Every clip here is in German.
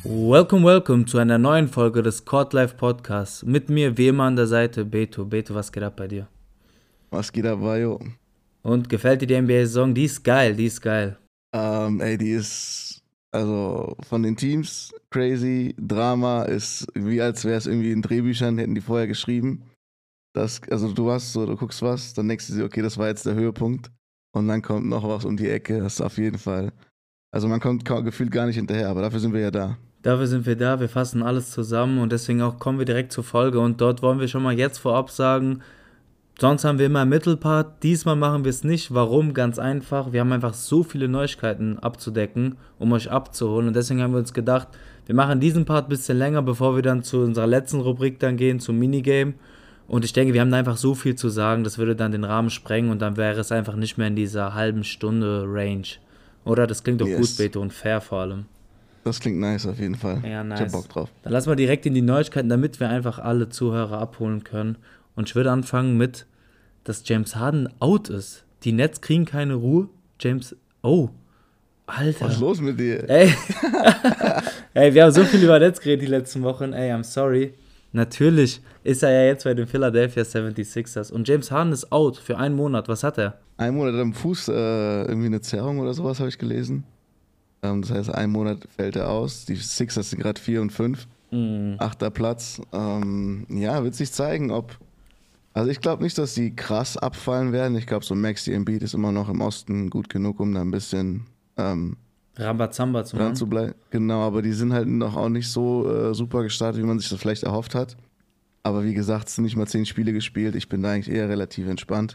Welcome zu einer neuen Folge des Court Life Podcasts. Mit mir wie immer an der Seite Beto. Beto, was geht ab bei dir? Was geht ab, Vajo? Und gefällt dir die NBA-Saison? Die ist geil. Die ist, also von den Teams crazy. Drama ist wie als wäre es irgendwie in Drehbüchern, hätten die vorher geschrieben. Also du guckst was, dann denkst du dir, okay, das war jetzt der Höhepunkt. Und dann kommt noch was um die Ecke, das ist auf jeden Fall. Also man kommt gefühlt gar nicht hinterher, aber dafür sind wir ja da. Dafür sind wir da, wir fassen alles zusammen und deswegen auch kommen wir direkt zur Folge. Und dort wollen wir schon mal jetzt vorab sagen, sonst haben wir immer einen Mittelpart, diesmal machen wir es nicht. Warum? Ganz einfach, wir haben einfach so viele Neuigkeiten abzudecken, um euch abzuholen. Und deswegen haben wir uns gedacht, wir machen diesen Part ein bisschen länger, bevor wir dann zu unserer letzten Rubrik dann gehen, zum Minigame. Und ich denke, wir haben da einfach so viel zu sagen, das würde dann den Rahmen sprengen und dann wäre es einfach nicht mehr in dieser halben Stunde Range. Oder? Das klingt doch gut, Yes. Beto, und fair vor allem. Das klingt nice auf jeden Fall. Ja, Ich hab Bock nice. drauf. Dann lassen wir direkt in die Neuigkeiten, damit wir einfach alle Zuhörer abholen können. Und ich würde anfangen mit, dass James Harden out ist. Die Nets kriegen keine Ruhe. Oh, Was ist Alter. los mit dir? Ey, ey, wir haben so viel über Nets geredet die letzten Wochen. Ey, I'm sorry. Natürlich ist er ja jetzt bei den Philadelphia 76ers. Und James Harden ist out für einen Monat. Was hat er? Ein Monat am Fuß, irgendwie eine Zerrung oder sowas habe ich gelesen. Das heißt, ein Monat fällt er aus. Die Sixers sind gerade 4 und 5. Mm, Achter Platz. Ja, wird sich zeigen, ob. Also ich glaube nicht, dass die krass abfallen werden. Ich glaube, so Maxi Embiid ist immer noch im Osten gut genug, um da ein bisschen Rambazamba zu dran machen. zu bleiben. Genau, aber die sind halt noch auch nicht so super gestartet, wie man sich das vielleicht erhofft hat. Aber wie gesagt, es sind nicht mal 10 Spiele gespielt. Ich bin da eigentlich eher relativ entspannt.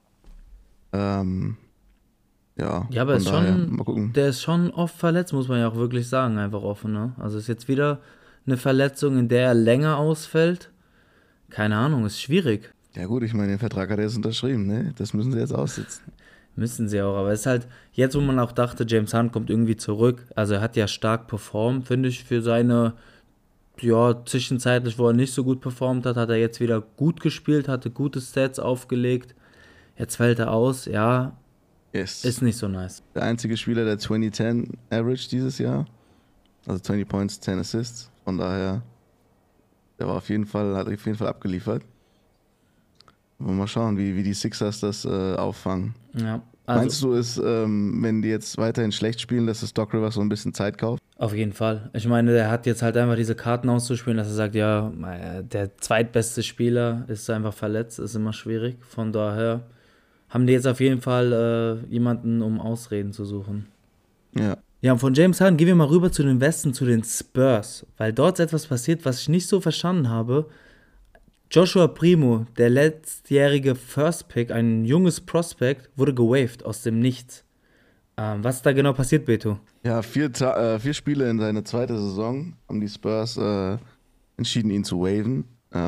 Ähm, ja, Ja, aber von daher, mal gucken. der ist schon oft verletzt, muss man ja auch wirklich sagen, einfach offen, ne? Also ist jetzt wieder eine Verletzung, in der er länger ausfällt. Keine Ahnung, ist schwierig. Ja gut, ich meine, den Vertrag hat er jetzt unterschrieben, ne? Das müssen sie jetzt aussitzen. Müssen sie auch, aber es ist halt, jetzt wo man auch dachte, James Harden kommt irgendwie zurück, also er hat ja stark performt, finde ich, für seine, ja, zwischenzeitlich, wo er nicht so gut performt hat, hat er jetzt wieder gut gespielt, hatte gute Stats aufgelegt. Jetzt fällt er aus, ja, Yes. ist nicht so nice. Der einzige Spieler, der 2010 Average dieses Jahr. Also 20 Points, 10 Assists. Von daher, der war auf jeden Fall, hat auf jeden Fall abgeliefert. Wollen wir mal schauen, wie die Sixers das auffangen. Ja, also Meinst du, wenn die jetzt weiterhin schlecht spielen, dass das Doc Rivers so ein bisschen Zeit kauft? auf jeden Fall. Ich meine, der hat jetzt halt einfach diese Karten auszuspielen, dass er sagt, ja, der zweitbeste Spieler ist einfach verletzt, ist immer schwierig. Von daher haben die jetzt auf jeden Fall jemanden, um Ausreden zu suchen. Ja. Ja, und von James Harden gehen wir mal rüber zu den Westen, zu den Spurs, weil dort ist etwas passiert, was ich nicht so verstanden habe. Joshua Primo, der letztjährige First Pick, ein junges Prospect, wurde gewaved aus dem Nichts. Was ist da genau passiert, Beto? Ja, 4 Spiele in seine zweite Saison haben die Spurs entschieden, ihn zu waven.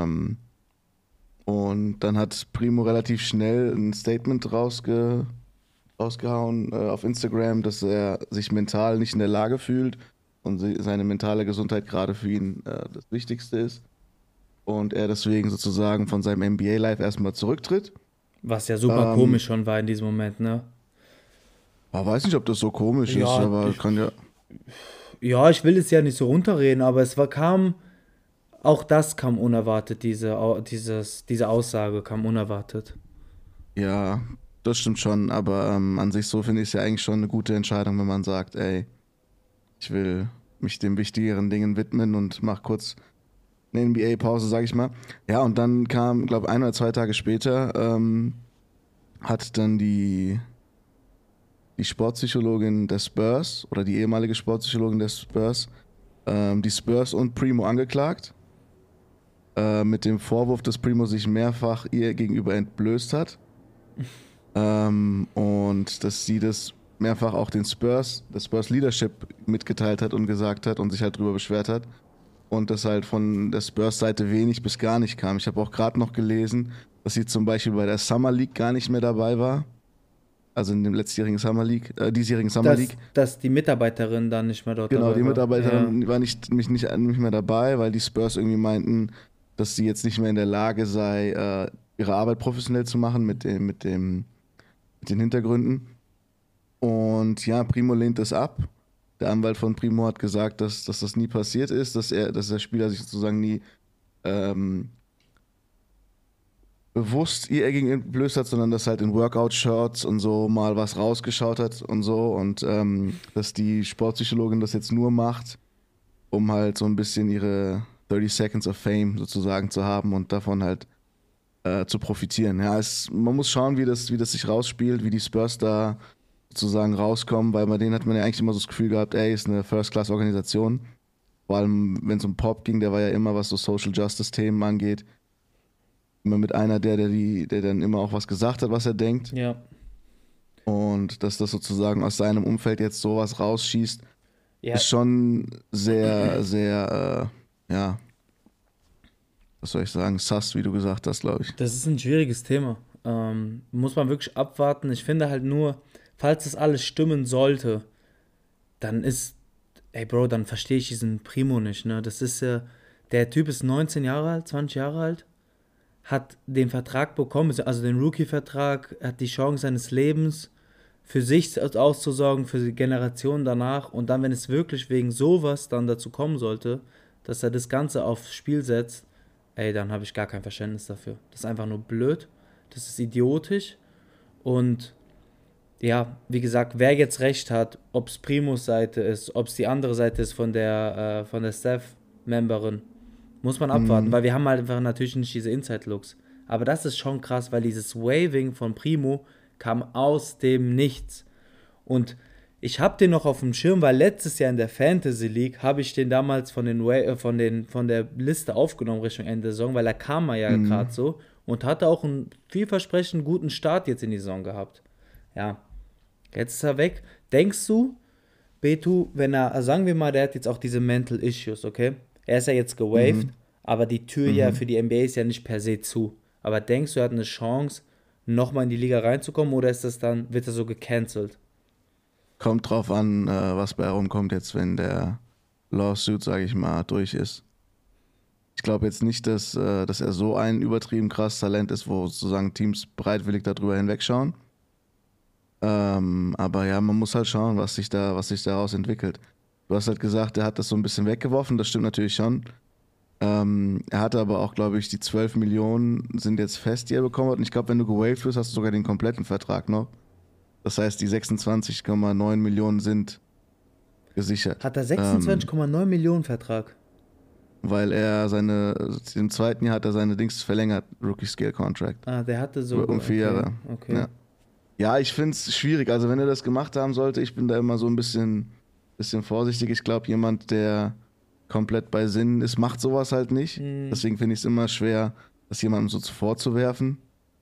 Und dann hat Primo relativ schnell ein Statement rausgehauen auf Instagram, dass er sich mental nicht in der Lage fühlt und seine mentale Gesundheit gerade für ihn das Wichtigste ist. Und er deswegen sozusagen von seinem NBA-Life erstmal zurücktritt. Was ja super Ähm, komisch schon war in diesem Moment, ne? aber weiß nicht, ob das so komisch ist, Ja, aber kann ja. ich will es ja nicht so runterreden, aber auch das kam unerwartet, diese Aussage kam unerwartet. Ja, das stimmt schon, aber an sich so finde ich es ja eigentlich schon eine gute Entscheidung, wenn man sagt, ey, ich will mich den wichtigeren Dingen widmen und mach kurz eine NBA-Pause, sag ich mal. Ja, und dann kam, glaube 1 oder 2 Tage später, hat dann die Sportpsychologin der Spurs oder die ehemalige Sportpsychologin der Spurs die Spurs und Primo angeklagt, mit dem Vorwurf, dass Primo sich mehrfach ihr gegenüber entblößt hat. Und dass sie das mehrfach auch der Spurs Leadership mitgeteilt hat und gesagt hat und sich halt drüber beschwert hat. Und dass halt von der Spurs-Seite wenig bis gar nicht kam. Ich habe auch gerade noch gelesen, dass sie zum Beispiel bei der Summer League gar nicht mehr dabei war. Also in dem diesjährigen Summer League. Dass die Mitarbeiterin dann nicht mehr dort Genau, dabei die war. Ja. Mitarbeiterin war nicht mehr dabei, weil die Spurs irgendwie meinten, dass sie jetzt nicht mehr in der Lage sei, ihre Arbeit professionell zu machen mit den Hintergründen. Und ja, Primo lehnt das ab. Der Anwalt von Primo hat gesagt, dass das nie passiert ist, dass der Spieler sich sozusagen nie ähm, bewusst ihr gegenüber hat, sondern dass halt in Workout-Shirts und so mal was rausgeschaut hat und so und dass die Sportpsychologin das jetzt nur macht, um halt so ein bisschen ihre 30 Seconds of Fame sozusagen zu haben und davon halt zu profitieren. Ja, man muss schauen, wie das sich rausspielt, wie die Spurs da sozusagen rauskommen, weil bei denen hat man ja eigentlich immer so das Gefühl gehabt, ey, ist eine First-Class-Organisation. Vor allem, wenn es um Pop ging, der war ja immer, was so Social Justice-Themen angeht, immer mit einer, der dann immer auch was gesagt hat, was er denkt. Ja. Und dass das sozusagen aus seinem Umfeld jetzt sowas rausschießt, Ja, ist schon sehr, sehr, ja, was soll ich sagen, sus, wie du gesagt hast, glaube ich. das ist ein schwieriges Thema. Muss man wirklich abwarten. Ich finde halt nur, falls das alles stimmen sollte, dann ist, ey Bro, dann verstehe ich diesen Primo nicht, ne? Das ist ja, der Typ ist 19 Jahre alt, 20 Jahre alt, hat den Vertrag bekommen, also den Rookie-Vertrag, hat die Chance seines Lebens für sich auszusorgen, für die Generation danach. Und dann, wenn es wirklich wegen sowas dann dazu kommen sollte, dass er das Ganze aufs Spiel setzt, ey, dann habe ich gar kein Verständnis dafür. Das ist einfach nur blöd, das ist idiotisch. Und ja, wie gesagt, wer jetzt recht hat, ob es Primus Seite ist, ob es die andere Seite ist von der Staff-Memberin, muss man abwarten, Mhm. weil wir haben halt einfach natürlich nicht diese Inside-Looks. Aber das ist schon krass, weil dieses Waving von Primo kam aus dem Nichts. Und ich habe den noch auf dem Schirm, weil letztes Jahr in der Fantasy League habe ich den damals von der Liste aufgenommen Richtung Ende der Saison, weil er kam ja Mhm. gerade so und hatte auch einen vielversprechend guten Start jetzt in die Saison gehabt. Ja, jetzt ist er weg. Denkst du, Betu, wenn er, also sagen wir mal, der hat jetzt auch diese Mental Issues, okay? Er ist ja jetzt gewaved, Mhm. aber die Tür ja Mhm. für die NBA ist ja nicht per se zu. Aber denkst du, er hat eine Chance, nochmal in die Liga reinzukommen oder ist das dann, wird er so gecancelt? Kommt drauf an, was bei rumkommt jetzt, wenn der Lawsuit, sage ich mal, durch ist. Ich glaube jetzt nicht, dass er so ein übertrieben krasses Talent ist, wo sozusagen Teams bereitwillig darüber hinwegschauen. Aber ja, man muss halt schauen, was sich daraus entwickelt. Du hast halt gesagt, er hat das so ein bisschen weggeworfen, das stimmt natürlich schon. Er hatte aber auch, glaube ich, die 12 Millionen sind jetzt fest, die er bekommen hat. Und ich glaube, wenn du gewaved wirst, hast du sogar den kompletten Vertrag noch. Das heißt, die 26,9 Millionen sind gesichert. Hat er 26,9 Millionen Vertrag? Weil im zweiten Jahr hat er seine Dings verlängert, Rookie Scale Contract. Ah, der hatte so, Um vier okay, Jahre. okay. Ja. Ja, ich finde es schwierig. Also, wenn er das gemacht haben sollte, ich bin da immer so ein bisschen vorsichtig. Ich glaube, jemand, der komplett bei Sinnen ist, macht sowas halt nicht. Hm, Deswegen finde ich es immer schwer, das jemandem so vorzuwerfen.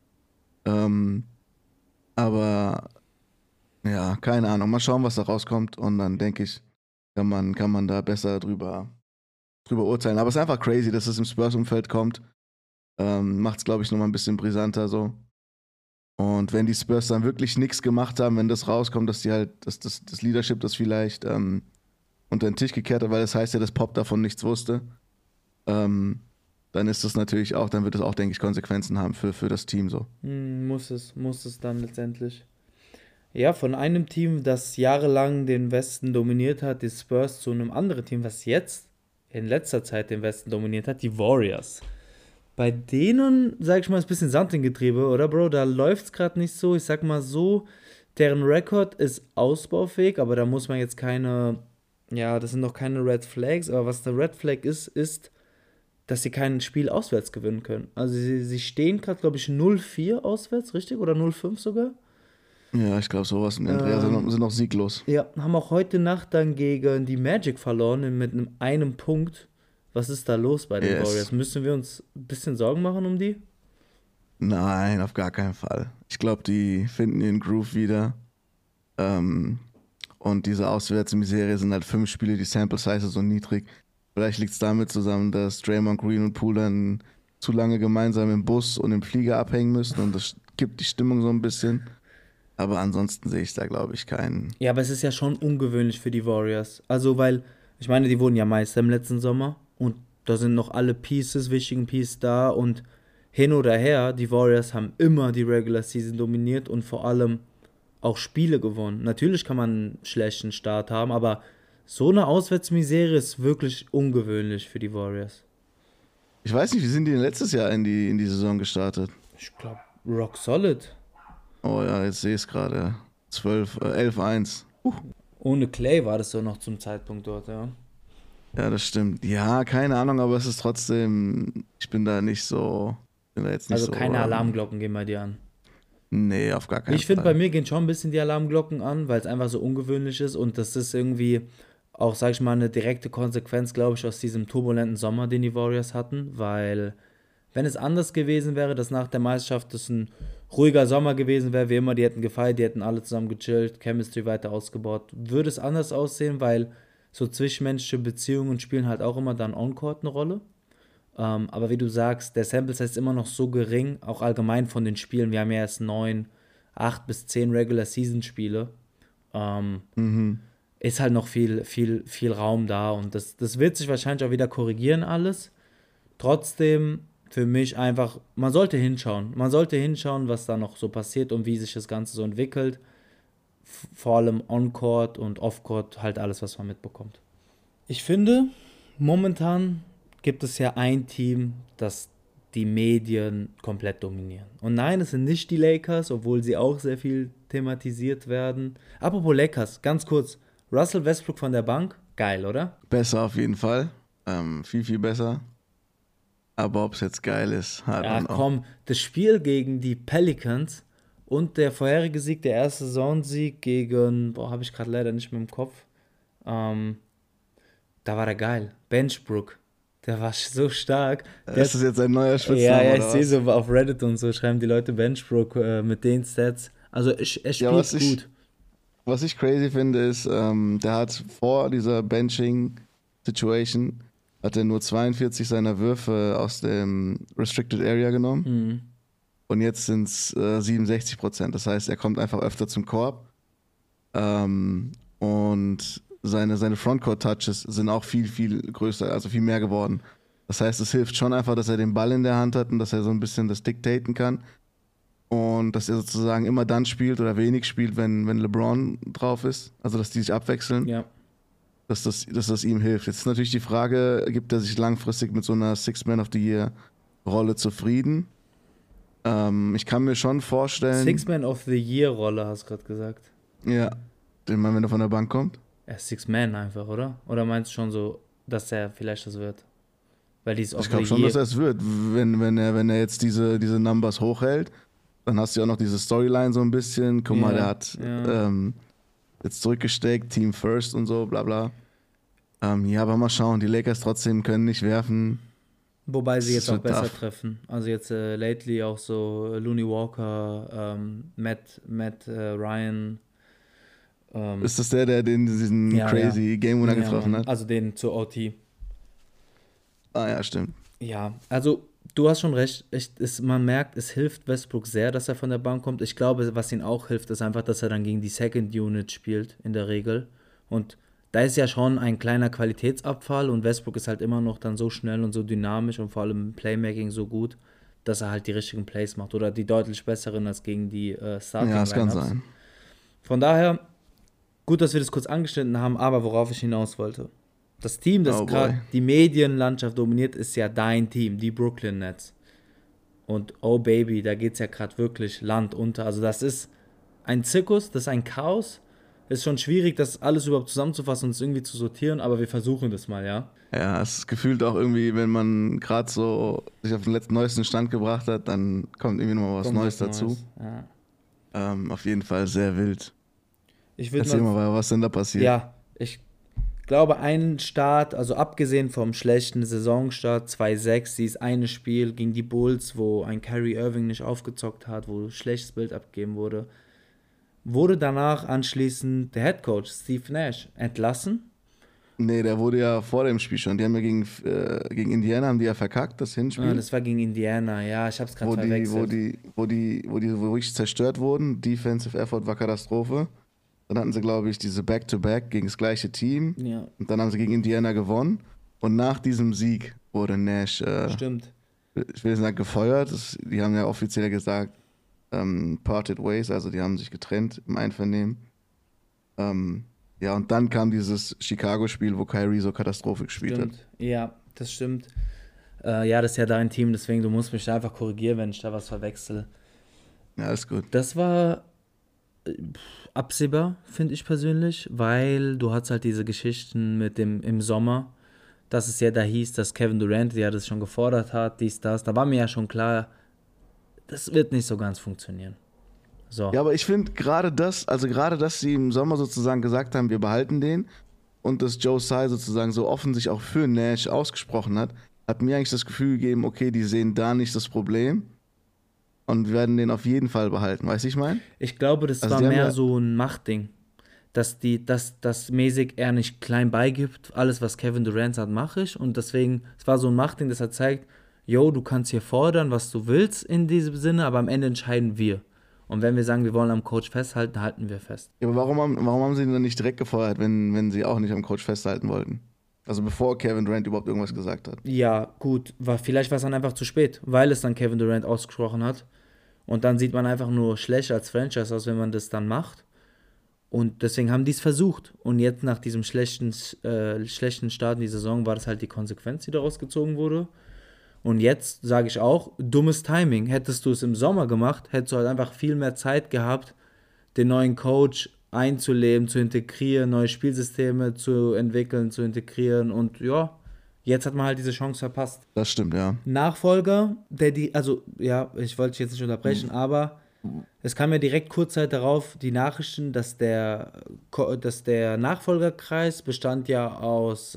Ähm, aber ja, keine Ahnung. Mal schauen, was da rauskommt. Und dann denke ich, kann man da besser drüber urteilen. Aber es ist einfach crazy, dass es im Spurs-Umfeld kommt. Macht es, glaube ich, nochmal ein bisschen brisanter so. Und wenn die Spurs dann wirklich nichts gemacht haben, wenn das rauskommt, dass die halt, dass das Leadership das vielleicht unter den Tisch gekehrt hat, weil das heißt ja, dass Pop davon nichts wusste, ähm, dann ist das natürlich auch, dann wird es auch, denke ich, Konsequenzen haben für das Team so. muss es dann letztendlich. Ja, von einem Team, das jahrelang den Westen dominiert hat, die Spurs, zu einem anderen Team, was jetzt in letzter Zeit den Westen dominiert hat, die Warriors. Bei denen, sag ich mal, ist ein bisschen Sand im Getriebe, oder Bro? Da läuft's gerade nicht so. Ich sag mal so, deren Rekord ist ausbaufähig, aber da muss man jetzt keine, ja, das sind noch keine Red Flags, aber was eine Red Flag ist, dass sie kein Spiel auswärts gewinnen können. Also sie stehen gerade, glaube ich, 0-4 auswärts, richtig? Oder 0-5 sogar? Ja, ich glaube, sowas in den Dreh Ähm, sind noch sieglos. ja, haben auch heute Nacht dann gegen die Magic verloren mit einem Punkt. Was ist da los bei den Warriors? Yes. Müssen wir uns ein bisschen Sorgen machen um die? Nein, auf gar keinen Fall. Ich glaube, die finden ihren Groove wieder. Ähm, und diese Auswärtsserie sind halt 5 Spiele, die Sample Size ist so niedrig. Vielleicht liegt es damit zusammen, dass Draymond Green und Poole dann zu lange gemeinsam im Bus und im Flieger abhängen müssen und das gibt die Stimmung so ein bisschen. Aber ansonsten sehe ich da, glaube ich, keinen. Ja, aber es ist ja schon ungewöhnlich für die Warriors. Also, weil, ich meine, die wurden ja Meister im letzten Sommer und da sind noch alle Pieces, wichtigen Pieces da und hin oder her, die Warriors haben immer die Regular Season dominiert und vor allem auch Spiele gewonnen. Natürlich kann man einen schlechten Start haben, aber So eine Auswärtsmisere ist wirklich ungewöhnlich für die Warriors. Ich weiß nicht, wie sind die denn letztes Jahr in die Saison gestartet? Ich glaube, rock solid. Oh ja, jetzt sehe ich es gerade. 11-1. Ohne Clay war das so noch zum Zeitpunkt dort, ja. Ja, das stimmt. Ja, keine Ahnung, aber es ist trotzdem, ich bin da nicht so, bin da jetzt nicht Also so, keine Alarmglocken gehen bei dir an. nee, auf gar keinen Ich finde, bei Fall. mir gehen schon ein bisschen die Alarmglocken an, weil es einfach so ungewöhnlich ist und das ist irgendwie auch, sag ich mal, eine direkte Konsequenz, glaube ich, aus diesem turbulenten Sommer, den die Warriors hatten, weil wenn es anders gewesen wäre, dass nach der Meisterschaft das ein ruhiger Sommer gewesen wäre, wie immer, die hätten gefeiert, die hätten alle zusammen gechillt, Chemistry weiter ausgebaut, würde es anders aussehen, weil so zwischenmenschliche Beziehungen spielen halt auch immer dann On-Court eine Rolle. Aber wie du sagst, der Sample Size ist immer noch so gering, auch allgemein von den Spielen. Wir haben ja erst 9, 8 bis 10 Regular Season Spiele. Ähm, Mhm. ist halt noch viel Raum da und das wird sich wahrscheinlich auch wieder korrigieren alles. Trotzdem für mich einfach, man sollte hinschauen. Man sollte hinschauen, was da noch so passiert und wie sich das Ganze so entwickelt. Vor allem On-Court und Off-Court, halt alles, was man mitbekommt. Ich finde, momentan gibt es ja ein Team, das die Medien komplett dominieren. Und nein, es sind nicht die Lakers, obwohl sie auch sehr viel thematisiert werden. Apropos Lakers, ganz kurz. Russell Westbrook von der Bank, geil, oder? Besser auf jeden Fall. Viel, viel besser. Aber ob es jetzt geil ist, I Ja, don't know. komm, das Spiel gegen die Pelicans und der vorherige Sieg, der erste Saisonsieg gegen, boah, habe ich gerade leider nicht mehr im Kopf. Ähm, da war der geil. Benchbrook. Der war so stark. Der Ist hat, das jetzt ein neuer ja, Spitzname ja, ich oder sehe was? so auf Reddit und so, schreiben die Leute Benchbrook mit den Stats. Also er Ja, spielt gut. was ich crazy finde, ist, der hat vor dieser Benching-Situation, hat er nur 42 seiner Würfe aus dem Restricted Area genommen. Mhm. Und jetzt sind es 67%. Das heißt, er kommt einfach öfter zum Korb. Und seine Frontcourt-Touches sind auch viel, viel größer, also viel mehr geworden. Das heißt, es hilft schon einfach, dass er den Ball in der Hand hat und dass er so ein bisschen das diktaten kann. Und dass er sozusagen immer dann spielt oder wenig spielt, wenn LeBron drauf ist. Also, dass die sich abwechseln, Ja. dass das ihm hilft. Jetzt ist natürlich die Frage, gibt er sich langfristig mit so einer Six-Man of the Year-Rolle zufrieden? Ich kann mir schon vorstellen, Six-Man of the Year-Rolle, hast du gerade gesagt. ja, den Mann, wenn er von der Bank kommt. Er ist Six-Man einfach, oder? Oder meinst du schon so, dass er vielleicht das wird? Weil die ist of Ich the glaube schon, dass Year. er es wird. Wenn er jetzt diese Numbers hochhält, dann hast du ja auch noch diese Storyline so ein bisschen. Guck mal, der Ja, hat ja. jetzt zurückgesteckt, Team First und so, bla bla. Ja, aber mal schauen. Die Lakers trotzdem können nicht werfen. Wobei sie jetzt Es auch wird besser tough. treffen. Also jetzt lately auch so Looney Walker, Matt Ryan. Ähm, Ist das der den diesen ja, ja. crazy Game Winner Ja, getroffen Mann. hat? Also den zur OT. Ah ja, stimmt. Ja, also du hast schon recht. Man merkt, es hilft Westbrook sehr, dass er von der Bank kommt. Ich glaube, was ihm auch hilft, ist einfach, dass er dann gegen die Second Unit spielt, in der Regel. Und da ist ja schon ein kleiner Qualitätsabfall und Westbrook ist halt immer noch dann so schnell und so dynamisch und vor allem im Playmaking so gut, dass er halt die richtigen Plays macht oder die deutlich besseren als gegen die Ja, Starting es kann Lineups. sein. Von daher, gut, dass wir das kurz angeschnitten haben, aber worauf ich hinaus wollte. Das Team, das Oh gerade boy. die Medienlandschaft dominiert, ist ja dein Team, die Brooklyn Nets. Und oh Baby, da geht es ja gerade wirklich Land unter. Also das ist ein Zirkus, das ist ein Chaos. Ist schon schwierig, das alles überhaupt zusammenzufassen und es irgendwie zu sortieren, aber wir versuchen das mal, ja. Ja, es ist gefühlt auch irgendwie, wenn man gerade so sich auf den letzten neuesten Stand gebracht hat, dann kommt irgendwie nochmal was Kommt Neues was dazu. Neues. Ja. Auf jeden Fall sehr wild. Ich würde Erzähl mal, mal, was denn da passiert? ja, ich glaube, ein Start, also abgesehen vom schlechten Saisonstart 2-6, dieses eine Spiel gegen die Bulls, wo ein Kyrie Irving nicht aufgezockt hat, wo schlechtes Bild abgegeben wurde, wurde danach anschließend der Head Coach Steve Nash entlassen. Nee, der wurde ja vor dem Spiel schon. Die haben ja gegen Indiana haben die ja verkackt, das Hinspiel. Das war gegen Indiana, ja, ich habe es gerade verwechselt. Wo wirklich zerstört wurden. Defensive Effort war Katastrophe. Dann hatten sie, glaube ich, diese Back-to-Back gegen das gleiche Team. Ja, Und dann haben sie gegen Indiana gewonnen. Und nach diesem Sieg wurde Nash, stimmt. ich will nicht sagen gefeuert. Die haben ja offiziell gesagt, parted ways, also die haben sich getrennt im Einvernehmen. Ähm, Ja, und dann kam dieses Chicago-Spiel, wo Kyrie so Katastrophe gespielt hat. Stimmt, ja, das stimmt. Ja, das ist ja dein Team, deswegen du musst mich da einfach korrigieren, wenn ich da was verwechsel. Ja, ist gut. Das war absehbar, finde ich persönlich, weil du hast halt diese Geschichten mit dem im Sommer, dass es ja da hieß, dass Kevin Durant ja das schon gefordert hat, dies, das. Da war mir ja schon klar, das wird nicht so ganz funktionieren. So. Ja, aber ich finde gerade dass sie im Sommer sozusagen gesagt haben, wir behalten den und dass Joe Tsai sozusagen so offen sich auch für Nash ausgesprochen hat mir eigentlich das Gefühl gegeben, okay, die sehen da nicht das Problem und werden den auf jeden Fall behalten. Weißt du, ich meine? Ich glaube, das Also war die haben mehr ja, so ein Machtding, dass mäßig er nicht klein beigibt, alles was Kevin Durant hat, mache ich. Und deswegen, es war so ein Machtding, das er zeigt, yo, du kannst hier fordern, was du willst in diesem Sinne, aber am Ende entscheiden wir. Und wenn wir sagen, wir wollen am Coach festhalten, halten wir fest. ja, aber warum haben sie ihn dann nicht direkt gefeuert, wenn sie auch nicht am Coach festhalten wollten? Also bevor Kevin Durant überhaupt irgendwas gesagt hat. Ja, gut, vielleicht war es dann einfach zu spät, weil es dann Kevin Durant ausgesprochen hat. Und dann sieht man einfach nur schlecht als Franchise aus, wenn man das dann macht. Und deswegen haben die es versucht. Und jetzt nach diesem schlechten Start in die Saison war das halt die Konsequenz, die daraus gezogen wurde. Und jetzt sage ich auch, dummes Timing. Hättest du es im Sommer gemacht, hättest du halt einfach viel mehr Zeit gehabt, den neuen Coach einzuleben, zu integrieren, neue Spielsysteme zu entwickeln, zu integrieren. Und ja, jetzt hat man halt diese Chance verpasst. Das stimmt, ja. Nachfolger, also ja, ich wollte dich jetzt nicht unterbrechen, aber es kam ja direkt kurz Zeit darauf die Nachrichten, dass der Nachfolgerkreis bestand ja aus,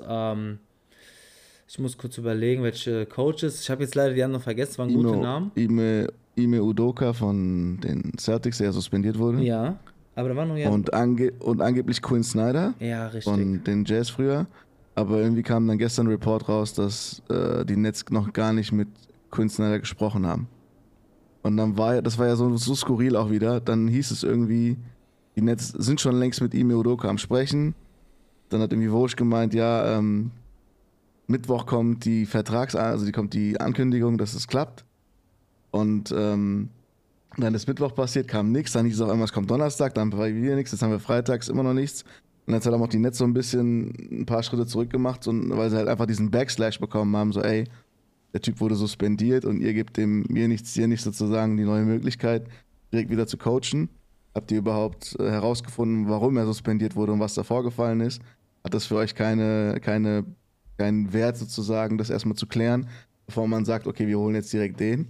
ich muss kurz überlegen, welche Coaches, ich habe jetzt leider die anderen vergessen, waren gute Namen. Ime Udoka von den Celtics, der suspendiert wurde. Ja, aber da waren noch ja, Und angeblich Quinn Snyder ja, richtig. von den Jazz früher. Aber irgendwie kam dann gestern ein Report raus, dass die Nets noch gar nicht mit Quinn Snyder gesprochen haben. Und dann das war ja so skurril auch wieder. Dann hieß es irgendwie, die Nets sind schon längst mit Ime Udoka am Sprechen. Dann hat irgendwie Woj gemeint, ja, Mittwoch kommt kommt die Ankündigung, dass es klappt. Und dann ist Mittwoch passiert, kam nichts. Dann hieß es auf einmal, es kommt Donnerstag, dann war wieder nichts. Jetzt haben wir freitags immer noch nichts. Und jetzt haben auch die Nets so ein bisschen ein paar Schritte zurück gemacht, weil sie halt einfach diesen Backslash bekommen haben, so ey, der Typ wurde suspendiert und ihr gebt mir nichts, dir nicht sozusagen die neue Möglichkeit, direkt wieder zu coachen. Habt ihr überhaupt herausgefunden, warum er suspendiert wurde und was da vorgefallen ist? Hat das für euch keinen Wert sozusagen, das erstmal zu klären, bevor man sagt, okay, wir holen jetzt direkt den?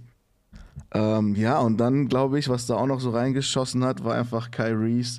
Ja, und dann glaube ich, was da auch noch so reingeschossen hat, war einfach Kyries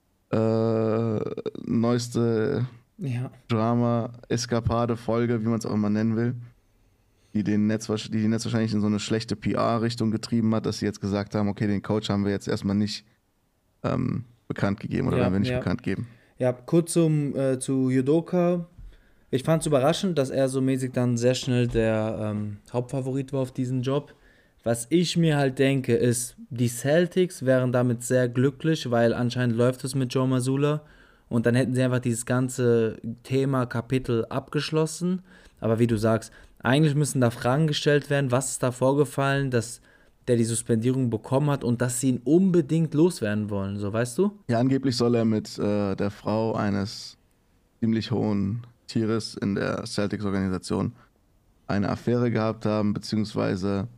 neueste Ja. Drama, Eskapade, Folge, wie man es auch immer nennen will, die die Nets wahrscheinlich in so eine schlechte PR-Richtung getrieben hat, dass sie jetzt gesagt haben, okay, den Coach haben wir jetzt erstmal nicht bekannt gegeben oder Ja, werden wir nicht ja. bekannt geben. Ja, kurz zu Udoka. Ich fand es überraschend, dass er so mäßig dann sehr schnell der Hauptfavorit war auf diesen Job. Was ich mir halt denke, ist, die Celtics wären damit sehr glücklich, weil anscheinend läuft es mit Joe Mazzulla und dann hätten sie einfach dieses ganze Thema, Kapitel abgeschlossen. Aber wie du sagst, eigentlich müssen da Fragen gestellt werden, was ist da vorgefallen, dass der die Suspendierung bekommen hat und dass sie ihn unbedingt loswerden wollen, so weißt du? Ja, angeblich soll er mit der Frau eines ziemlich hohen Tieres in der Celtics-Organisation eine Affäre gehabt haben, beziehungsweise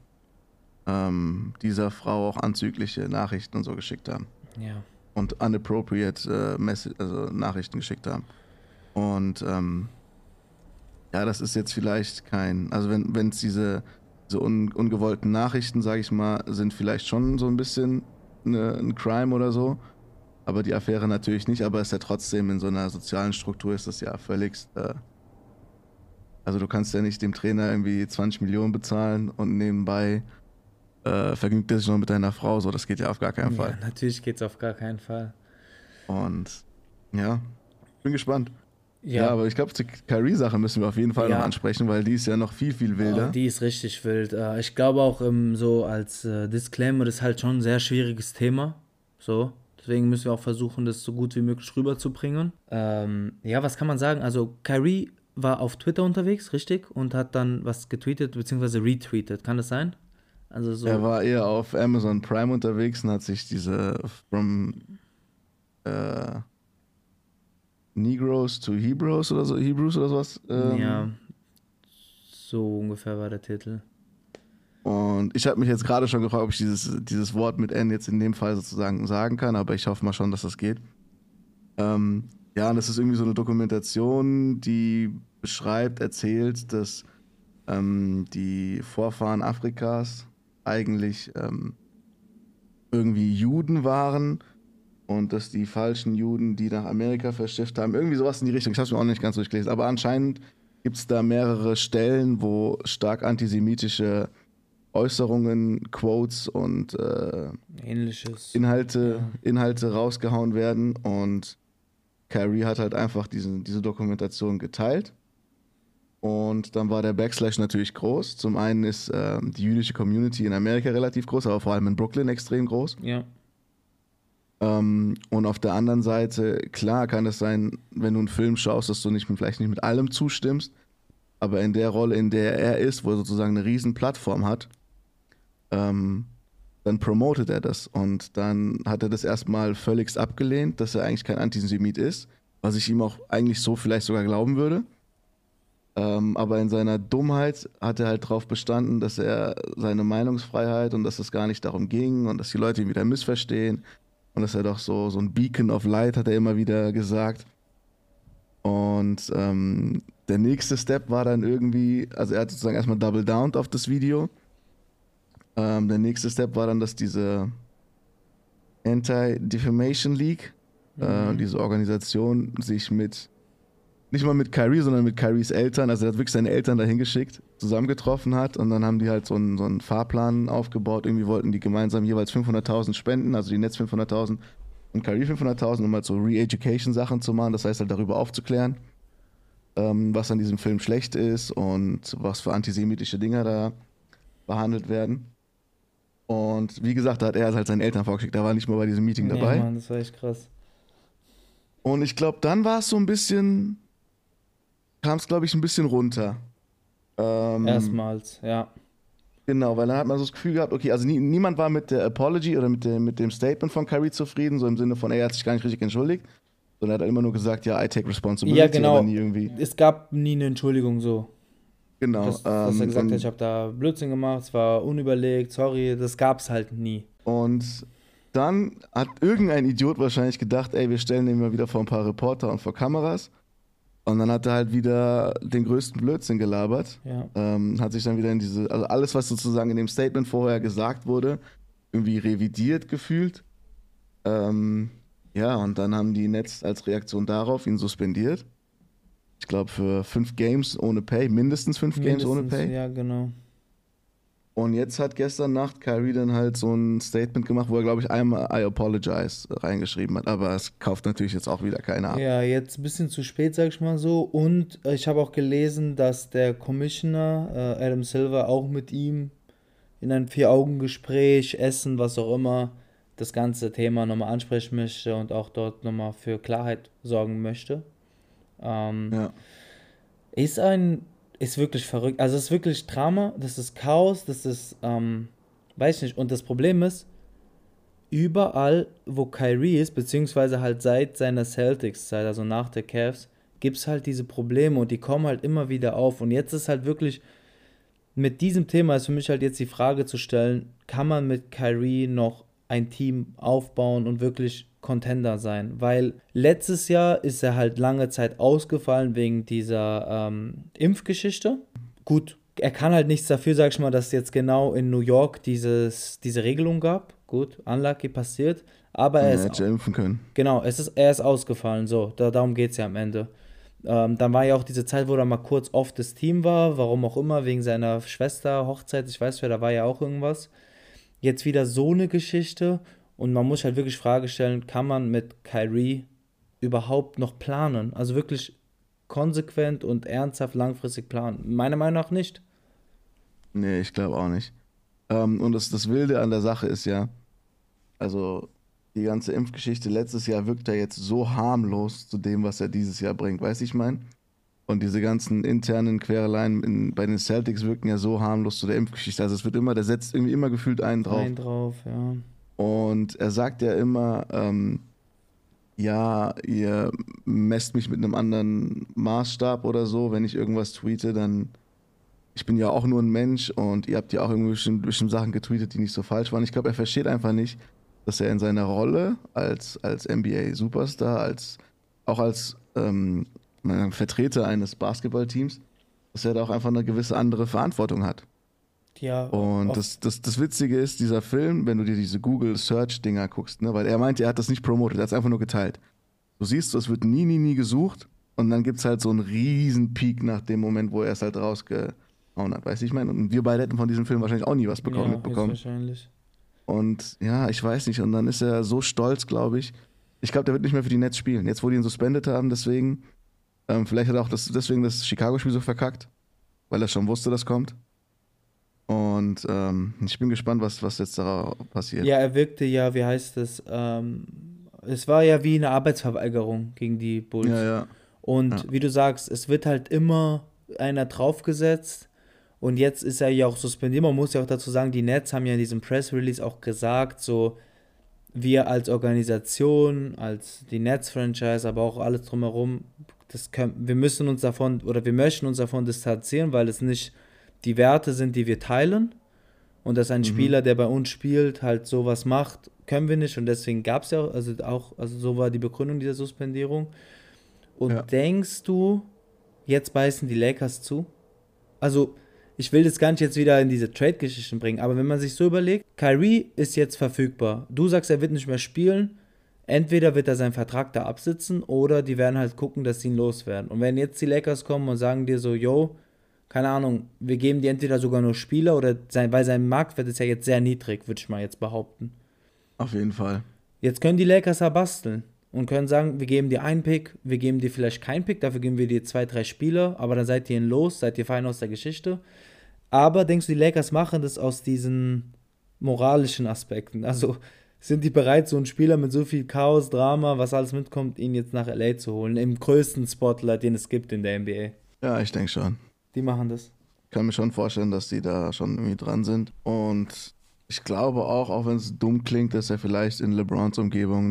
dieser Frau auch anzügliche Nachrichten und so geschickt haben. Ja. Und unappropriate also Nachrichten geschickt haben. Und ja, das ist jetzt vielleicht also wenn es diese ungewollten Nachrichten, sage ich mal, sind vielleicht schon so ein bisschen ein Crime oder so. Aber die Affäre natürlich nicht, aber es ist ja trotzdem in so einer sozialen Struktur ist das ja völligst. Also du kannst ja nicht dem Trainer irgendwie 20 Millionen bezahlen und nebenbei vergnügt er sich noch mit deiner Frau, so das geht ja auf gar keinen Ja, Fall. natürlich geht's auf gar keinen Fall. Und ja, bin gespannt. Ja, Ja, aber ich glaube, die Kyrie-Sache müssen wir auf jeden Fall noch ja, ansprechen, weil die ist ja noch viel, viel wilder. die ist richtig wild. Ich glaube auch so als Disclaimer, das ist halt schon ein sehr schwieriges Thema. So, deswegen müssen wir auch versuchen, das so gut wie möglich rüberzubringen. Ja, was kann man sagen? Also Kyrie war auf Twitter unterwegs, richtig? Und hat dann was getweetet bzw. retweetet. Kann das sein? Also Er so, war eher auf Amazon Prime unterwegs und hat sich diese Negroes to Hebrews oder so, Hebrews oder sowas. Ja, so ungefähr war der Titel. Und ich habe mich jetzt gerade schon gefragt, ob ich dieses Wort mit N jetzt in dem Fall sozusagen sagen kann, aber ich hoffe mal schon, dass das geht. Ja, und das ist irgendwie so eine Dokumentation, die beschreibt, erzählt, dass die Vorfahren Afrikas eigentlich irgendwie Juden waren und dass die falschen Juden, die nach Amerika verschifft haben, irgendwie sowas in die Richtung. Ich habe es mir auch nicht ganz durchgelesen, aber anscheinend gibt es da mehrere Stellen, wo stark antisemitische Äußerungen, Quotes und Ähnliches. Inhalte rausgehauen werden. Und Kyrie hat halt einfach diese Dokumentation geteilt. Und dann war der Backslash natürlich groß. Zum einen ist die jüdische Community in Amerika relativ groß, aber vor allem in Brooklyn extrem groß. Ja. Und auf der anderen Seite, klar kann es sein, wenn du einen Film schaust, dass du vielleicht nicht mit allem zustimmst, aber in der Rolle, in der er ist, wo er sozusagen eine riesen Plattform hat, dann promotet er das. Und dann hat er das erstmal völligst abgelehnt, dass er eigentlich kein Antisemit ist, was ich ihm auch eigentlich so vielleicht sogar glauben würde. Aber in seiner Dummheit hat er halt darauf bestanden, dass er seine Meinungsfreiheit und dass es gar nicht darum ging und dass die Leute ihn wieder missverstehen und dass er doch so ein Beacon of Light, hat er immer wieder gesagt. Und der nächste Step war dann irgendwie, also er hat sozusagen erstmal double downed auf das Video. Der nächste Step war dann, dass diese Anti-Defamation League, diese Organisation, sich nicht mal mit Kyrie, sondern mit Kyries Eltern, also er hat wirklich seine Eltern dahin geschickt, zusammengetroffen hat und dann haben die halt so einen Fahrplan aufgebaut. Irgendwie wollten die gemeinsam jeweils 500.000 spenden, also die Netz 500.000 und Kyrie 500.000, um halt so Re-Education-Sachen zu machen, das heißt halt darüber aufzuklären, was an diesem Film schlecht ist und was für antisemitische Dinge da behandelt werden. Und wie gesagt, da hat er halt seinen Eltern vorgeschickt, da war nicht mal bei diesem Meeting dabei. Ja, Mann, das war echt krass. Und ich glaube, dann war es so ein bisschen, kam es, glaube ich, ein bisschen runter. Erstmals, ja. Genau, weil dann hat man so das Gefühl gehabt, okay, also niemand war mit der Apology oder mit dem Statement von Kyrie zufrieden, so im Sinne von, er hat sich gar nicht richtig entschuldigt, sondern er hat immer nur gesagt, ja, I take responsibility, Ja, genau. aber nie irgendwie. Es gab nie eine Entschuldigung so. Genau. Dass er gesagt hat, ich habe da Blödsinn gemacht, es war unüberlegt, sorry, das gab's halt nie. Und dann hat irgendein Idiot wahrscheinlich gedacht, ey, wir stellen den mal wieder vor ein paar Reporter und vor Kameras. Und dann hat er halt wieder den größten Blödsinn gelabert. Ja. Hat sich dann wieder also alles, was sozusagen in dem Statement vorher gesagt wurde, irgendwie revidiert gefühlt. Ja, und dann haben die Nets als Reaktion darauf ihn suspendiert. Ich glaube für 5 Games ohne Pay, mindestens 5 Games ohne Pay. Ja, genau. Und jetzt hat gestern Nacht Kyrie dann halt so ein Statement gemacht, wo er, glaube ich, einmal I apologize reingeschrieben hat. Aber es kauft natürlich jetzt auch wieder keiner ab. Ja, jetzt ein bisschen zu spät, sag ich mal so. Und ich habe auch gelesen, dass der Commissioner Adam Silver auch mit ihm in einem 4-Augen-Gespräch, Essen, was auch immer, das ganze Thema nochmal ansprechen möchte und auch dort nochmal für Klarheit sorgen möchte. Ja. Ist wirklich verrückt. Also es ist wirklich Drama, das ist Chaos, das ist, weiß ich nicht. Und das Problem ist, überall, wo Kyrie ist, beziehungsweise halt seit seiner Celtics-Zeit, also nach der Cavs, gibt es halt diese Probleme und die kommen halt immer wieder auf. Und jetzt ist halt wirklich, mit diesem Thema ist für mich halt jetzt die Frage zu stellen, kann man mit Kyrie noch ein Team aufbauen und wirklich Contender sein? Weil letztes Jahr ist er halt lange Zeit ausgefallen wegen dieser Impfgeschichte. Gut, er kann halt nichts dafür, sag ich mal, dass jetzt genau in New York diese Regelung gab. Gut, unlucky passiert. Aber er hätte impfen können. Genau, er ist ausgefallen. So, darum geht es ja am Ende. Dann war ja auch diese Zeit, wo er mal kurz off das Team war, warum auch immer, wegen seiner Schwester, Hochzeit, ich weiß ja, da war ja auch irgendwas. Jetzt wieder so eine Geschichte und man muss halt wirklich Frage stellen, kann man mit Kyrie überhaupt noch planen? Also wirklich konsequent und ernsthaft langfristig planen? Meiner Meinung nach nicht. Nee, ich glaube auch nicht. Und das Wilde an der Sache ist ja, also die ganze Impfgeschichte letztes Jahr wirkt er jetzt so harmlos zu dem, was er dieses Jahr bringt, weißt du, ich meine? Und diese ganzen internen Quereleien bei den Celtics wirken ja so harmlos zu der Impfgeschichte. Also der setzt irgendwie immer gefühlt einen drauf. Einen drauf, ja. Und er sagt ja immer, ja, ihr messt mich mit einem anderen Maßstab oder so, wenn ich irgendwas tweete, dann, ich bin ja auch nur ein Mensch und ihr habt ja auch irgendwie bestimmt Sachen getweetet, die nicht so falsch waren. Ich glaube, er versteht einfach nicht, dass er in seiner Rolle als NBA-Superstar, auch als Vertreter eines Basketballteams, dass er da auch einfach eine gewisse andere Verantwortung hat. Ja, Und auf, das Witzige ist, dieser Film, wenn du dir diese Google-Search-Dinger guckst, ne, weil er meinte, er hat das nicht promotet, er hat es einfach nur geteilt. Du siehst, es wird nie gesucht und dann gibt es halt so einen riesen Peak nach dem Moment, wo er es halt rausgehauen hat, weißt du, ich meine? Und wir beide hätten von diesem Film wahrscheinlich auch nie was ja, mitbekommen. höchstwahrscheinlich. Und ja, ich weiß nicht, und dann ist er so stolz, glaube ich. Ich glaube, der wird nicht mehr für die Nets spielen. Jetzt, wo die ihn suspendet haben, deswegen, vielleicht hat er auch deswegen das Chicago-Spiel so verkackt, weil er schon wusste, das kommt. Und ich bin gespannt, was jetzt da passiert. Ja, er wirkte ja, wie heißt es war ja wie eine Arbeitsverweigerung gegen die Ja, Bulls. ja, ja. Und wie du sagst, es wird halt immer einer draufgesetzt. Und jetzt ist er ja auch suspendiert. Man muss ja auch dazu sagen, die Nets haben ja in diesem Press Release auch gesagt, so wir als Organisation, als die Nets-Franchise, aber auch alles drumherum, wir müssen uns davon oder wir möchten uns davon distanzieren, weil es nicht die Werte sind, die wir teilen. Und dass ein Mhm. Spieler, der bei uns spielt, halt sowas macht, können wir nicht. Und deswegen gab es ja also so war die Begründung dieser Suspendierung. Ja. Und denkst du, jetzt beißen die Lakers zu? Also, ich will das gar nicht jetzt wieder in diese Trade-Geschichten bringen, aber wenn man sich so überlegt, Kyrie ist jetzt verfügbar. Du sagst, er wird nicht mehr spielen. Entweder wird er seinen Vertrag da absitzen oder die werden halt gucken, dass sie ihn loswerden. Und wenn jetzt die Lakers kommen und sagen dir so, yo, keine Ahnung, wir geben dir entweder sogar nur Spieler oder weil sein Marktwert ist ja jetzt sehr niedrig, würde ich mal jetzt behaupten. Auf jeden Fall. Jetzt können die Lakers ja basteln und können sagen, wir geben dir einen Pick, wir geben dir vielleicht keinen Pick, dafür geben wir dir zwei, drei Spieler, aber dann seid ihr ihn los, seid ihr fein aus der Geschichte. Aber denkst du, die Lakers machen das aus diesen moralischen Aspekten? Also sind die bereit, so einen Spieler mit so viel Chaos, Drama, was alles mitkommt, ihn jetzt nach LA zu holen, im größten Spotlight, den es gibt in der NBA? Ja, ich denke schon. Die machen das. Ich kann mir schon vorstellen, dass die da schon irgendwie dran sind. Und ich glaube auch wenn es dumm klingt, dass er vielleicht in LeBrons Umgebung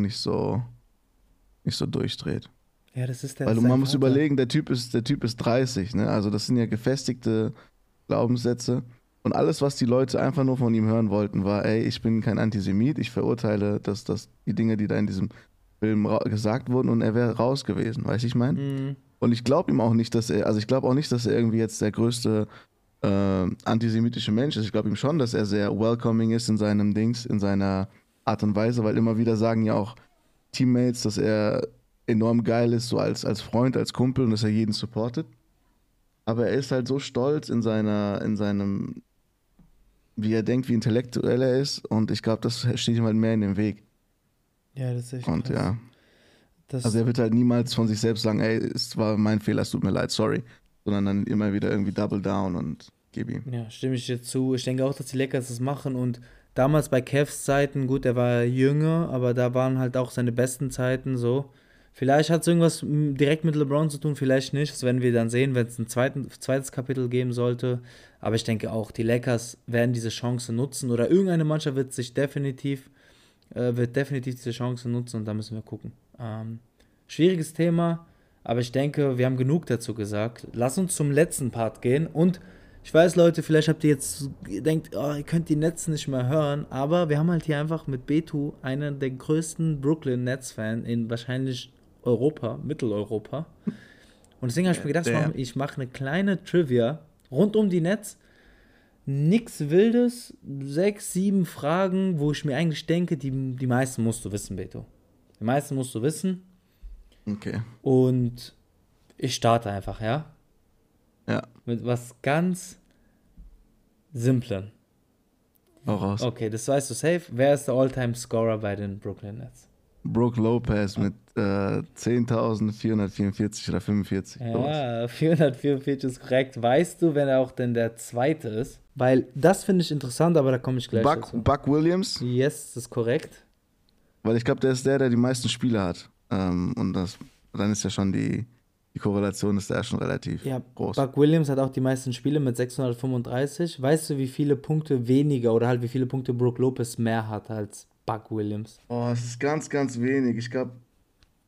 nicht so durchdreht. Ja, das ist Weil sein man muss Vater. überlegen, der Typ ist 30, ne? Also das sind ja gefestigte Glaubenssätze. Und alles, was die Leute einfach nur von ihm hören wollten, war, ey, ich bin kein Antisemit, ich verurteile die Dinge, die da in diesem Film gesagt wurden und er wäre raus gewesen, weißt du, ich meine? Mhm. Und ich glaube ihm auch nicht, ich glaube auch nicht, dass er irgendwie jetzt der größte antisemitische Mensch ist. Ich glaube ihm schon, dass er sehr welcoming ist in seinem Dings, in seiner Art und Weise, weil immer wieder sagen ja auch Teammates, dass er enorm geil ist, so als Freund, als Kumpel und dass er jeden supportet. Aber er ist halt so stolz in seinem, wie er denkt, wie intellektuell er ist und ich glaube, das steht ihm halt mehr in dem Weg. Ja, das ist echt Und krass. ja, also Das, er wird halt niemals von sich selbst sagen, ey, es war mein Fehler, es tut mir leid, sorry. Sondern dann immer wieder irgendwie double down und gib ihm. ja, stimme ich dir zu. Ich denke auch, dass die Lakers das machen und damals bei Cavs Zeiten, gut, er war jünger, aber da waren halt auch seine besten Zeiten so. Vielleicht hat es irgendwas direkt mit LeBron zu tun, vielleicht nicht. Das werden wir dann sehen, wenn es ein zweites Kapitel geben sollte. Aber ich denke auch, die Lakers werden diese Chance nutzen oder irgendeine Mannschaft wird definitiv diese Chance nutzen und da müssen wir gucken. Schwieriges Thema, aber ich denke, wir haben genug dazu gesagt. Lass uns zum letzten Part gehen und ich weiß, Leute, vielleicht habt ihr jetzt gedacht, oh, ihr könnt die Nets nicht mehr hören, aber wir haben halt hier einfach mit Betu einen der größten Brooklyn Nets-Fan in wahrscheinlich Europa, Mitteleuropa. Und deswegen habe ich mir gedacht, Damn. ich mache eine kleine Trivia rund um die Nets. Nix Wildes, 6, 7 Fragen, wo ich mir eigentlich denke, die meisten musst du wissen, Beto. Die meisten musst du wissen. Okay. Und ich starte einfach, ja? Ja, Mit was ganz Simplem. hau raus. Okay, das weißt du safe. Wer ist der All-Time-Scorer bei den Brooklyn Nets? Brook Lopez mit 10.444 oder 45. Sowas. Ja, 444 ist korrekt. Weißt du, wenn er auch denn der Zweite ist? Weil das finde ich interessant, aber da komme ich gleich dazu. Buck Williams, Yes, das ist korrekt. weil ich glaube, der ist der die meisten Spiele hat. Und dann ist ja schon die Korrelation ist da ja schon relativ Ja, groß. Buck Williams hat auch die meisten Spiele mit 635. Weißt du, wie viele Punkte weniger oder halt wie viele Punkte Brook Lopez mehr hat als Buck Williams? Oh, es ist ganz wenig. Ich glaube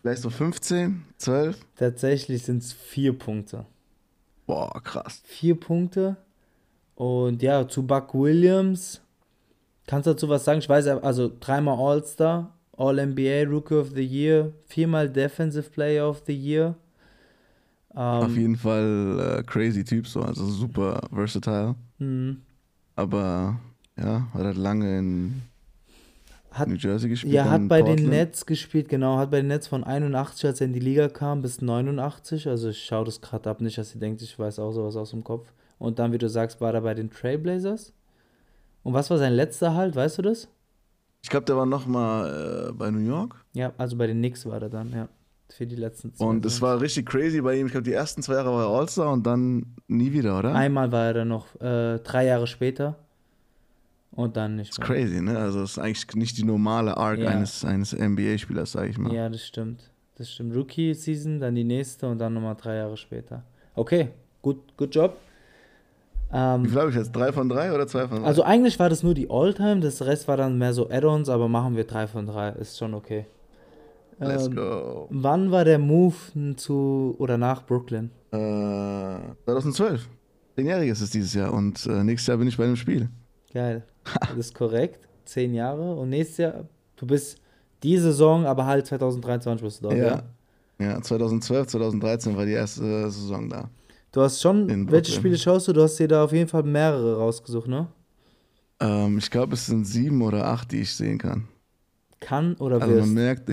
Vielleicht so 15, 12? Tatsächlich sind es 4 Punkte. Boah, krass. 4 Punkte. Und ja, zu Buck Williams. Kannst du dazu was sagen? Ich weiß, also 3-mal All-Star, All-NBA, Rookie of the Year, 4-mal Defensive Player of the Year. Auf Ähm, jeden Fall crazy Typ so, also super versatile. mh, Aber ja, hat halt lange in hat, New Jersey gespielt, ja, dann hat in bei den Portland. Nets gespielt, genau, hat bei den Nets von 81, als er in die Liga kam, bis 89. Also ich schaue das gerade ab, nicht, dass ihr denkt, ich weiß auch sowas aus dem Kopf. Und dann, wie du sagst, war er bei den Trailblazers. Und was war sein letzter Halt, weißt du das? Ich glaube, der war nochmal bei New York. Ja, also bei den Knicks war er dann, ja. Für die letzten 2 Und es Saisons. war richtig crazy bei ihm. Ich glaube, die ersten 2 Jahre war er All-Star und dann nie wieder, oder? Einmal war er dann noch 3 Jahre später und dann nicht Ist mehr. crazy, ne? Also, es ist eigentlich nicht die normale Arc Ja, eines NBA-Spielers, sag ich mal. ja, das stimmt. Das stimmt. Rookie-Season, dann die nächste und dann nochmal 3 Jahre später. Okay, good job. Wie Ähm, viel habe ich jetzt? 3 von 3 oder 2 von 3? also eigentlich war das nur die All-Time, das Rest war dann mehr so Add-ons, aber machen wir 3 von 3, ist schon okay. Let's Ähm, go. wann war der Move zu oder nach Brooklyn? 2012. 10-jähriges ist dieses Jahr und nächstes Jahr bin ich bei dem Spiel. Geil. Das ist korrekt. 10 Jahre und nächstes Jahr, du bist die Saison, aber halt 2023 bist du dort, ja? Ja, ja, 2012, 2013 war die erste Saison da Du hast schon, in welche Spiele Brooklyn. schaust du? Du hast dir da auf jeden Fall mehrere rausgesucht, ne? Ich glaube, es sind 7 oder 8, die ich sehen kann. Kann oder Also man wirst. merkt,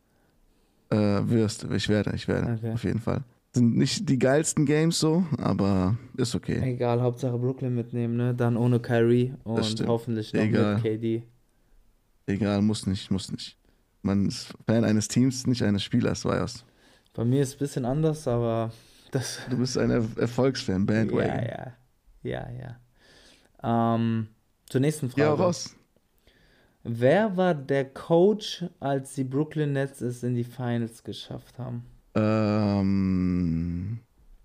ich werde, Okay. auf jeden Fall. Sind nicht die geilsten Games so, aber ist okay. Egal, Hauptsache Brooklyn mitnehmen, ne? Dann ohne Kyrie Das und stimmt. hoffentlich noch mit Egal, KD. egal, muss nicht, muss nicht. Man ist Fan eines Teams, nicht eines Spielers, Weißt. Bei mir ist es ein bisschen anders, aber das. Du bist ein Erfolgsfan, Ja, Bandwagon. ja. Ja, ja. Zur nächsten Ja, Frage. raus. Wer war der Coach, als die Brooklyn Nets es in die Finals geschafft haben? Ähm,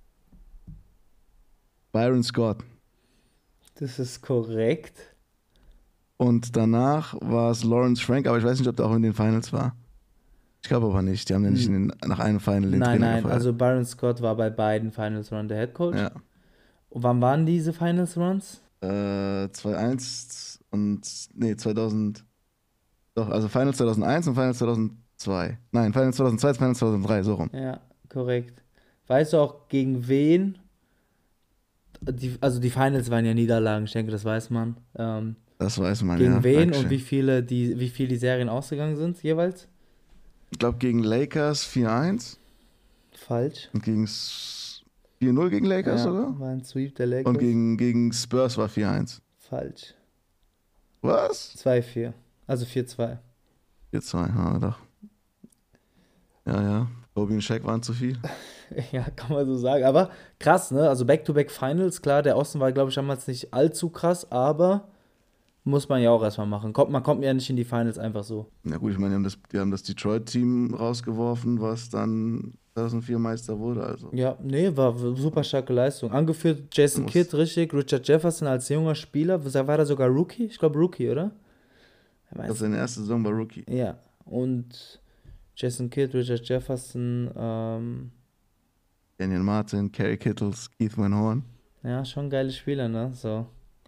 Byron Scott. Das ist korrekt. Und danach war es Lawrence Frank, aber ich weiß nicht, ob der auch in den Finals war. Ich glaube aber nicht. Die haben ja nicht N nach einem Final den nein, Trainer nein, gefeuert. also Byron Scott war bei beiden Finals Run der Head Coach. Ja. Und wann waren diese Finals Runs? 2001 und, nee, 2000, doch, also Finals 2001 und Finals 2002. Nein, Finals 2002, Finals 2003, so rum. Ja, korrekt. Weißt du auch, gegen wen? Also die Finals waren ja Niederlagen, ich denke, das weiß man. Das weiß man, Gegen ja. wen und Dankeschön. wie viel die Serien ausgegangen sind jeweils? Ich glaube gegen Lakers 4-1 Falsch. und gegen 4-0 gegen Lakers Ja, sogar. war ein Sweep der Und Lakers. gegen Spurs war 4-1. Falsch. Was? 2-4. Also 4-2. 4-2, ja, doch. Ja, ja. Kobe und Shaq waren zu viel. Ja, kann man so sagen. Aber krass, ne? Also Back-to-Back Finals, klar, der Osten war, glaube ich, damals nicht allzu krass, aber muss man ja auch erstmal machen. Man kommt ja nicht in die Finals einfach so. Na gut, ich meine, die haben das Detroit-Team rausgeworfen, was dann 2004 Meister wurde. Also Ja, nee, war super starke Leistung. Angeführt Jason muss, Kidd, richtig. Richard Jefferson als junger Spieler. War der sogar Rookie? Ich glaube Rookie, oder? Er ich glaube, weiß. seine erste Saison war Rookie. Ja. Und Jason Kidd, Richard Jefferson, Daniel Martin, Kerry Kittles, Keith Van Horn. ja, schon geile Spieler, ne? So.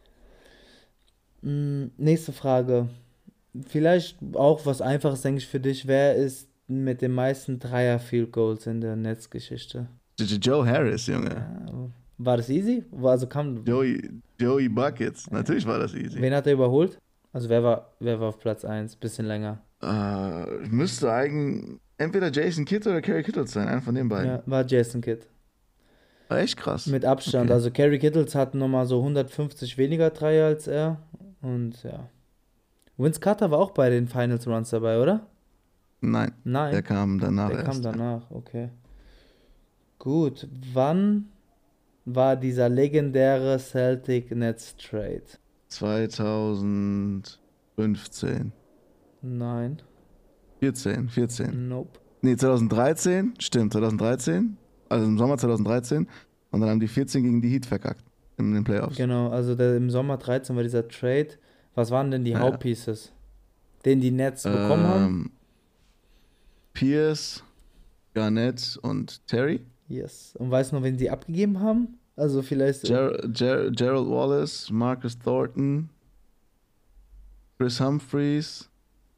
Nächste Frage. Vielleicht auch was Einfaches, denke ich, für dich. Wer ist mit den meisten Dreier-Field Goals in der Netzgeschichte? Joe Harris, Junge. Ja, war das easy? Also Joey Buckets. Natürlich war das easy. wen hat er überholt? Also wer war auf Platz 1? Bisschen länger. Müsste eigentlich entweder Jason Kidd oder Kerry Kittles sein, einer von den beiden. Ja, war Jason Kidd. War echt krass. Mit Abstand. Okay. Also Kerry Kittles hat nochmal so 150 weniger Dreier als er. Und ja. Vince Carter war auch bei den Finals Runs dabei, oder? Nein, der Nein, kam danach der kam erst. Ja. danach. Okay. Gut. Wann war dieser legendäre Celtic Nets Trade? 2015. Nein. 14. Nope. Nee, 2013. Stimmt, 2013. Also im Sommer 2013. Und dann haben die 14 gegen die Heat verkackt. In den Playoffs. Genau, also im Sommer 13 war dieser Trade. Was waren denn die Ja. Hauptpieces, den die Nets bekommen haben? Pierce, Garnett und Terry. Yes. Und weißt du noch, wen sie abgegeben haben? Also vielleicht... Gerald Wallace, Marcus Thornton, Chris Humphreys,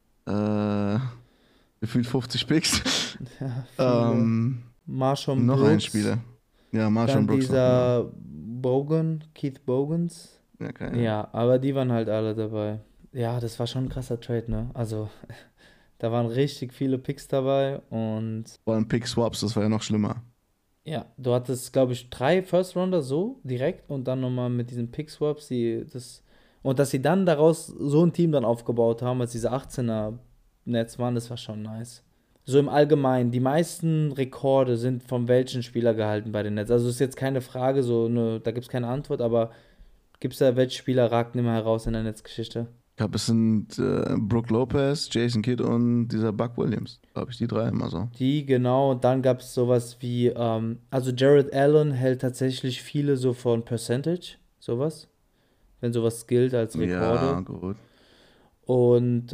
gefühlt 50 Picks. Ja, Marshawn noch Brooks. ein Spieler. Ja, Marshawn Brooks. Dieser Keith Bogans. Ja, keine. Ja, aber die waren halt alle dabei. Ja, das war schon ein krasser Trade, ne? Also, da waren richtig viele Picks dabei und Vor allem Pick-Swaps, das war ja noch schlimmer. ja, du hattest, glaube ich, 3 First-Rounder so direkt und dann nochmal mit diesen Pick-Swaps, und dass sie dann daraus so ein Team dann aufgebaut haben, als diese 18er-Nets waren, das war schon nice. So im Allgemeinen, die meisten Rekorde sind von welchen Spieler gehalten bei den Nets? Also ist jetzt keine Frage, da gibt es keine Antwort, aber gibt es da welche Spieler ragten immer heraus in der Netzgeschichte? Ich glaube, es sind Brook Lopez, Jason Kidd und dieser Buck Williams. Glaube ich, die 3 immer so. Die, genau, und dann gab es sowas wie, also Jared Allen hält tatsächlich viele so von Percentage, sowas, wenn sowas gilt als Rekorde. Ja, gut. Und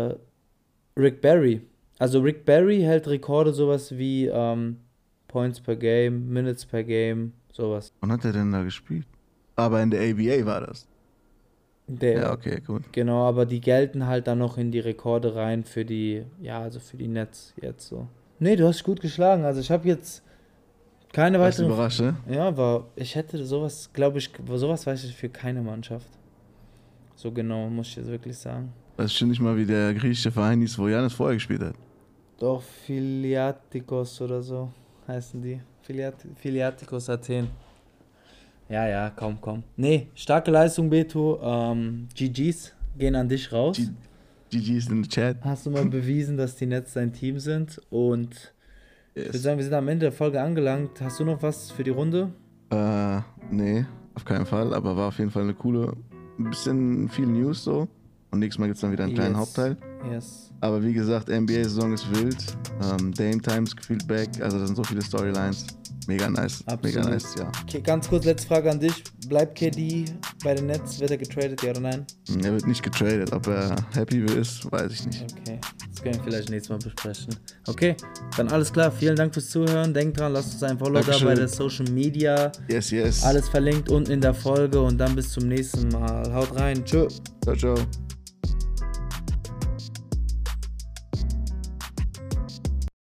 Rick Barry. Also Rick Barry hält Rekorde sowas wie Points per Game, Minutes per Game, sowas. Wann hat er denn da gespielt? Aber in der ABA war das. Ja, okay, gut. Genau, aber die gelten halt dann noch in die Rekorde rein für die Nets jetzt so. Nee, du hast dich gut geschlagen. Also ich habe jetzt keine Warst du weiteren... überrascht, ne? Ja, aber ich hätte sowas, glaube ich, sowas weiß ich für keine Mannschaft. So genau, muss ich jetzt wirklich sagen. Das stimmt nicht mal, wie der griechische Verein hieß, wo Giannis vorher gespielt hat. Doch, Philiatikos oder so heißen die. Philiatikos Athen. Ja, komm. Nee, starke Leistung, Beto. GGs gehen an dich raus. GG's in the chat. Hast du mal bewiesen, dass die Nets dein Team sind. Und ich würde sagen, wir sind am Ende der Folge angelangt. Hast du noch was für die Runde? Nee, auf keinen Fall. Aber war auf jeden Fall eine coole, ein bisschen viel News so. Und nächstes Mal gibt es dann wieder einen kleinen Hauptteil. Yes. Aber wie gesagt, NBA-Saison ist wild. Dame Times gefühlt back. Also da sind so viele Storylines. Mega nice. Absolut. Mega nice, ja. Okay, ganz kurz, letzte Frage an dich. Bleibt KD bei den Nets? Wird er getradet, ja oder nein? Er wird nicht getradet. Ob er happy ist, weiß ich nicht. Okay, das können wir vielleicht nächstes Mal besprechen. Okay, dann alles klar. Vielen Dank fürs Zuhören. Denkt dran, lasst uns ein Follow da bei der Social Media. Yes. Alles verlinkt unten in der Folge und dann bis zum nächsten Mal. Haut rein. Tschö. Ciao.